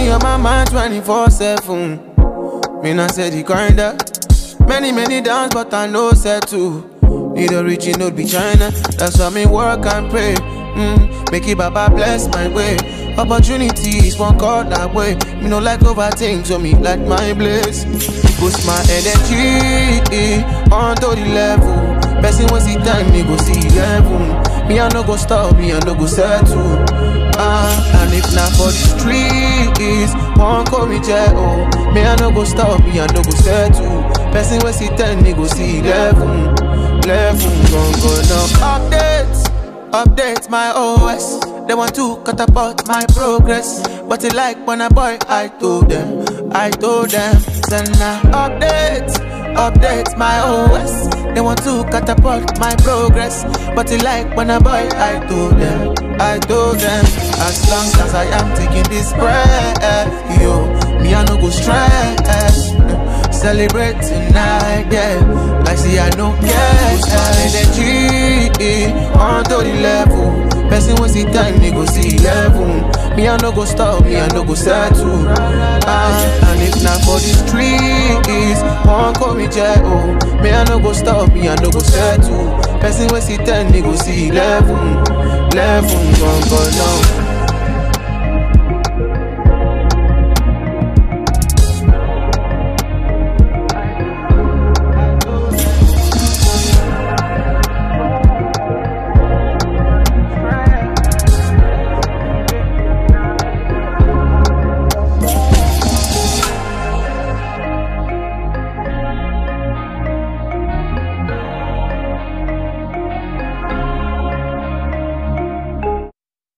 on my mind 24/7. Me not say the kinda. Many dance, but I know settle. Need a reaching, not be China. That's why me work and pray. Make it Baba bless my way. Opportunities won't call that way. Me no like overthink, so me like my bliss. Boost my energy onto the level. Person when see time, me go see level. Me I no go stop, me I no go settle. And if not for the streets, won't call me jail. Me I no go stop, me I no go settle. Person when see time, me go see level. Gon' go now. Updates my OS. They want to catapult my progress, but it like when a boy, I told them, send now updates my OS. They want to catapult my progress, but it like when a boy, I told them, as long as I am taking this breath, yo, me I no go stress. Celebrate tonight, yeah. Like see I no care. Energy onto the level. Person when see time, me go see level. Me I no go stop, me I no go settle. And if not for the streets, won't call me jail. Me I no go stop, me I no go settle. Person when see time, me go see level. Gon' go now.